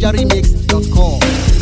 NigerRemix.com.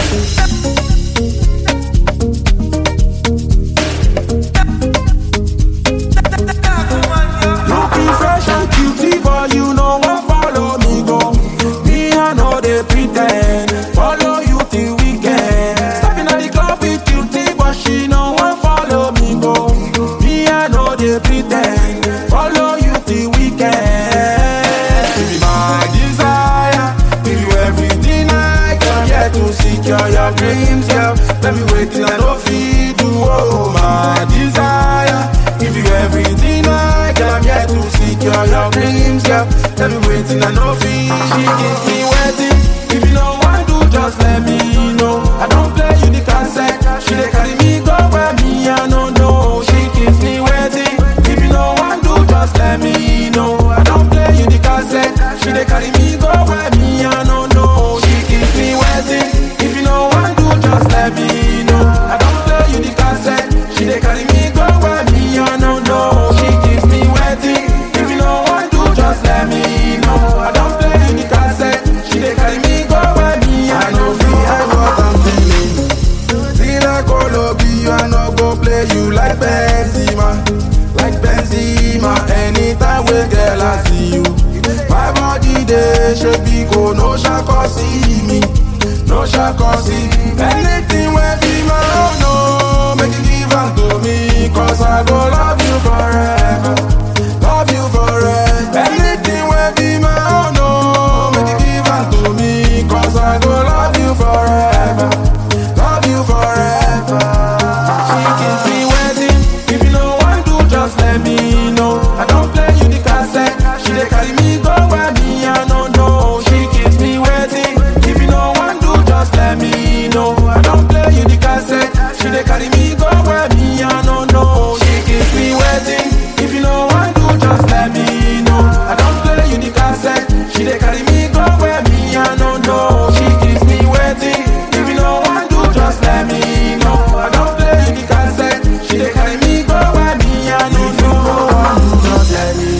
Looking fresh and cutie, but you know what follow me go. Me I know they pretend, follow you till weekend. Stepping at the club with cutie, but she know what follow me go. Me I know they pretend, follow you till weekend. Give me my desire, give you everything I can. Here to secure your dreams, girl. Let me wait till I know feed you. Oh my desire, give you everything I can. I'm here to secure your dreams, girl. Let me wait till I know feed. She gives me waiting. If you know what to, just let me know. I don't play you the cassette. She dey carry me go where me I don't know. She keeps me waiting. If you know what to, just let me know. I don't play you the cassette. She dey carry me go where me I don't know. She keeps me waiting. If you know what to, just let me know. I don't play you the cassette. She dey carry me go where me I don't know. She keeps me waiting. If you know what to, just let me know. I don't play you the cassette. She dey carry me go where me I know. Feel what I'm feeling. Till I go lobby, I no go play you like Benzema, like Benzema. Anytime we girl I see you, my body dey shake because no shako see me, no shako see. Anything will be my own, no, make you give am to me, 'cause I go love you forever, love you forever. Anything will be my own, no, make you give am to me, 'cause I go love you forever, love you forever. She keeps me waiting. If you know what to, just let me know. I don't play you the cassette. She dey carry me go where me I don't know. She keeps me waiting. If you know what to, just let me know. I don't play you the cassette. She dey carry me go where me I don't know. She keeps me waiting. If you know what to, just let me know. I don't play you the cassette. She dey carry me go where me I don't know. She keeps me waiting. If you know what to, just let me know. I don't play you the cassette. She dey carry me go where me I don't know. Just let me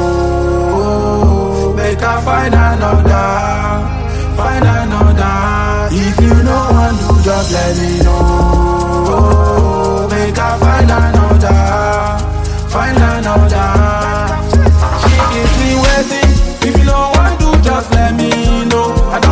know. Make her find another, find another. If you know what to, just let me know. Make her find another, find another. She keeps me waiting. If you know what to, just let me know. I